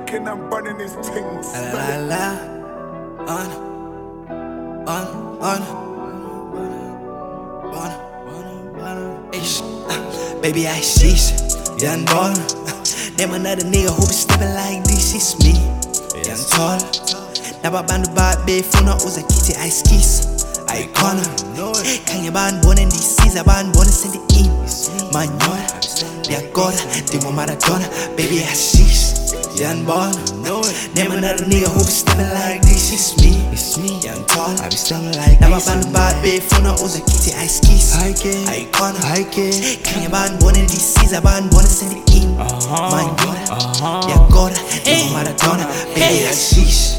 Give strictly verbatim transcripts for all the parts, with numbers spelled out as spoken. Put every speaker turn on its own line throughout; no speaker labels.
packing and burning his things.
La la la, on, on, on, on, on. Ish, uh, baby I sheesh, young ball. Name another nigga who be stepping like this. It's me, young tall. Nababandu babe funa uza kiti I skis. Icona, kanye banbone ndisiza banbone send it in. Manyora, Biagora, Dimo Maradona, baby hashish, young ball. Name another nigga who be stepping like this. It's me, it's me, young tall. I be stepping like this. Nababandu babe funa uza kiti I skis. Icona, kanye banbone ndisiza banbone send it in. Manyora, Biagora, Dimo Maradona, baby hashish.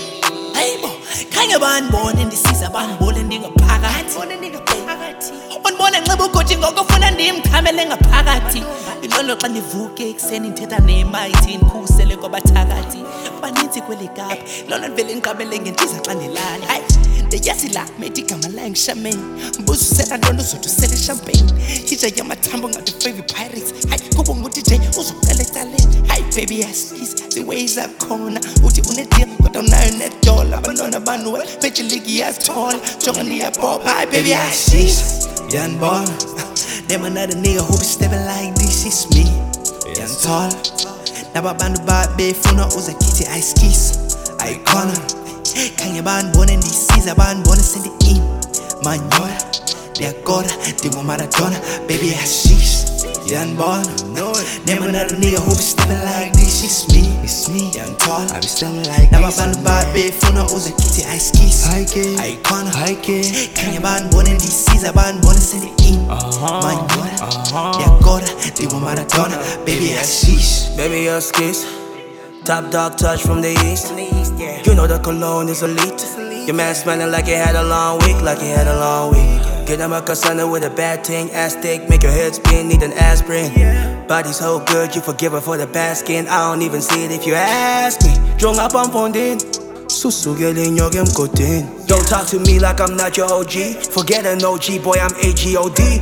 Kanye banbone ndisiza banbone ndingaphakathi Banbone nxiba ugoji ngokufuna ndimkhamele ngaphakathi Ilolo xa ndivuke ekuseni ndithetha nemayithi ndikhusele kwabathakathi Baninzi kweli kapa Ilolo ndivele ndiqabele ngentiza xa ndilala Hayi ndiyazi la methi igama layo ngishameni Mbuzo usela ntonto uzothi usele champagne Hija yamathambo ngathi favorite pirates Hayi kubo nguthi J uzoqala ecaleni Hayi baby yaskis the ways akhona uthi unedeal kodwa unayo nedollar Abantwana banu bethi ligi yazithola Jonga niyabopha Hayi baby yashish young ball Name another nigga who be stepping like this. It's me, young tall. Nababandu babe funa uza kiti I skis. Icona, kanye banbone ndisiza banbone send it in. Manyora, Biagora, Dimo Maradona, baby hashish, young ball. Name another nigga who be stepping like this. It's me, it's me, young tall. I be stepping like this. Nababandu babe funa uza kiti I skis. Icona, kanye banbone ndisiza banbone send it in. Manyora, Biagora, Dimo Maradona, baby hashish.
Baby your skis, top dog touch from the east. You know the cologne is elite. Your man smelling like he had a long week, like he had a long week. Get him a casana with a bad thing, ass thick, make your head spin, need an aspirin. Body's so good, you forgive her for the bad skin. I don't even see it if you ask me. Drunk up on Fondin, don't talk to me like I'm not your O G. Forget an O G, boy, I'm A G O D.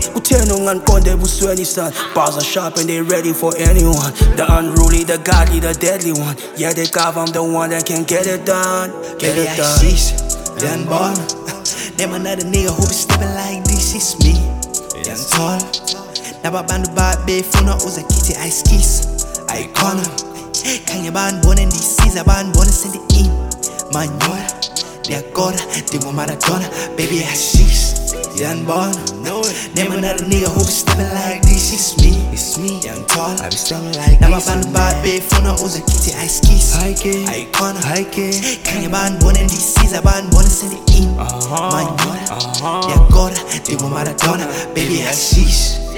Bars are sharp and they ready for anyone. The unruly, the godly, the deadly one. Yeah, they got I'm the one that can get it done. Get
Baby,
it done.
Sheesh, young ball. Name another nigga who be stepping like this. It's me, young tall. Nababandu babe funa uza kiti I skis. Icona, kanye banbone ndisiza banbone send it in. Manyora, Biagora, Dimo Maradona, baby hashish, young ball. Name another nigga who be stepping like this. It's me, it's me, young tall. I be stepping like this. Nababandu babe funa uza kiti I skis. Icona, kanye banbone ndisiza banbone send it in. Manyora, Biagora, Dimo Maradona, baby hashish.